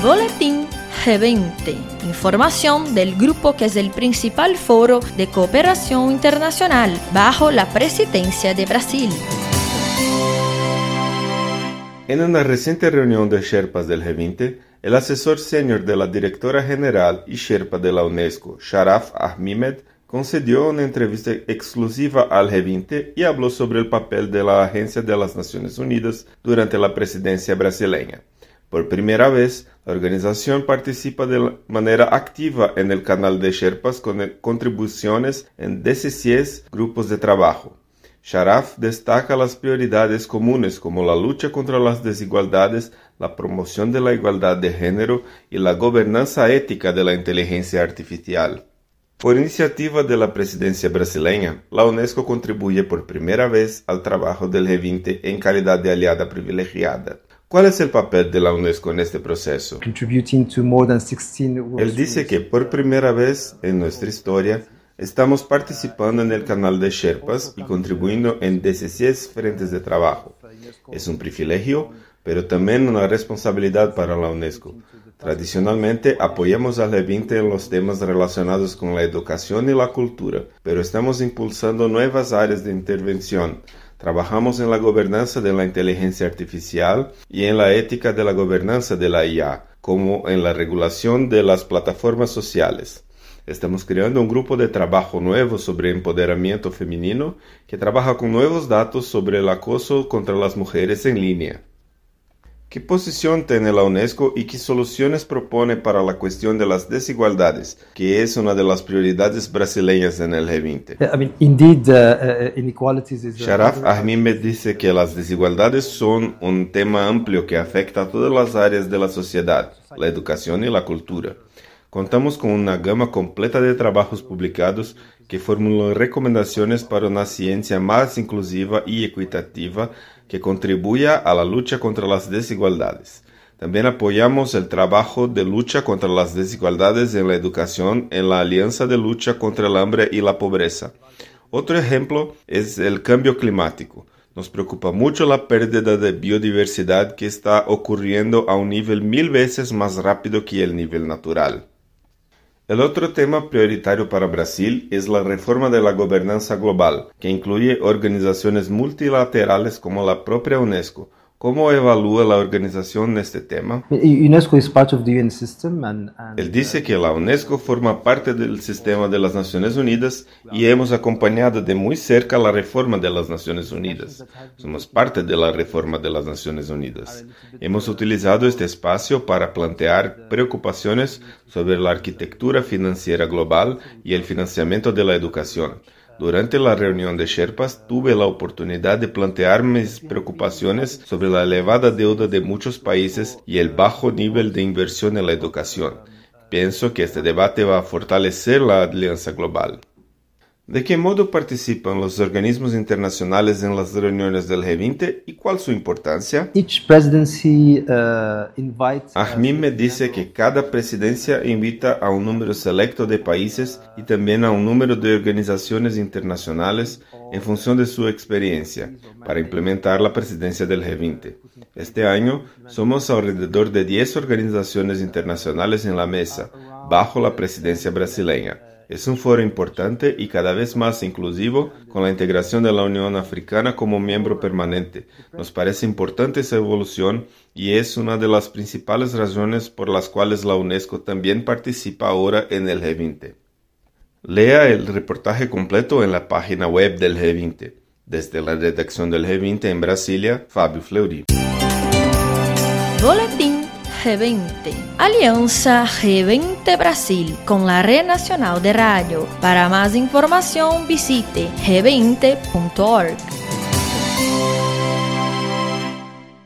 Boletín G20, información del grupo que es el principal foro de cooperación internacional bajo la presidencia de Brasil. En una reciente reunión de Sherpas del G20, el asesor senior de la directora general y Sherpa de la UNESCO, Sharaf Ahmed, concedió una entrevista exclusiva al G20 y habló sobre el papel de la Agencia de las Naciones Unidas durante la presidencia brasileña. Por primera vez, la organización participa de manera activa en el canal de Sherpas con contribuciones en 16 grupos de trabajo. Sharaf destaca las prioridades comunes como la lucha contra las desigualdades, la promoción de la igualdad de género y la gobernanza ética de la inteligencia artificial. Por iniciativa de la presidencia brasileña, la UNESCO contribuye por primera vez al trabajo del G20 en calidad de aliada privilegiada. ¿Cuál es el papel de la UNESCO en este proceso? Él dice que por primera vez en nuestra historia estamos participando en el canal de Sherpas y contribuyendo en 16 frentes de trabajo. Es un privilegio, pero también una responsabilidad para la UNESCO. Tradicionalmente apoyamos al G20 en los temas relacionados con la educación y la cultura, pero estamos impulsando nuevas áreas de intervención. Trabajamos en la gobernanza de la inteligencia artificial y en la ética de la gobernanza de la IA, como en la regulación de las plataformas sociales. Estamos creando un grupo de trabajo nuevo sobre empoderamiento femenino que trabaja con nuevos datos sobre el acoso contra las mujeres en línea. ¿Qué posición tiene la UNESCO y qué soluciones propone para la cuestión de las desigualdades, que es una de las prioridades brasileñas en el G20? Sharaf Ahmed dice que las desigualdades son un tema amplio que afecta a todas las áreas de la sociedad, la educación y la cultura. Contamos con una gama completa de trabajos publicados que formulan recomendaciones para una ciencia más inclusiva y equitativa que contribuya a la lucha contra las desigualdades. También apoyamos el trabajo de lucha contra las desigualdades en la educación en la Alianza de Lucha contra el Hambre y la Pobreza. Otro ejemplo es el cambio climático. Nos preocupa mucho la pérdida de biodiversidad que está ocurriendo a un nivel 1000 veces más rápido que el nivel natural. El otro tema prioritario para Brasil es la reforma de la gobernanza global, que incluye organizaciones multilaterales como la propia UNESCO. ¿Cómo evalúa la organización este tema? Él dice que la UNESCO forma parte del sistema de las Naciones Unidas y hemos acompañado de muy cerca la reforma de las Naciones Unidas. Somos parte de la reforma de las Naciones Unidas. Hemos utilizado este espacio para plantear preocupaciones sobre la arquitectura financiera global y el financiamiento de la educación. Durante la reunión de Sherpas tuve la oportunidad de plantear mis preocupaciones sobre la elevada deuda de muchos países y el bajo nivel de inversión en la educación. Pienso que este debate va a fortalecer la alianza global. ¿De qué modo participan los organismos internacionales en las reuniones del G20 y cuál su importancia? Ahmed me dice que cada presidencia invita a un número selecto de países y también a un número de organizaciones internacionales en función de su experiencia para implementar la presidencia del G20. Este año somos alrededor de 10 organizaciones internacionales en la mesa, bajo la presidencia brasileña. Es un foro importante y cada vez más inclusivo con la integración de la Unión Africana como miembro permanente. Nos parece importante esa evolución y es una de las principales razones por las cuales la UNESCO también participa ahora en el G20. Lea el reportaje completo en la página web del G20. Desde la redacción del G20 en Brasilia, Fábio Fleury. Boletín G20. Alianza G20 Brasil con la Red Nacional de Radio. Para más información visite g20.org.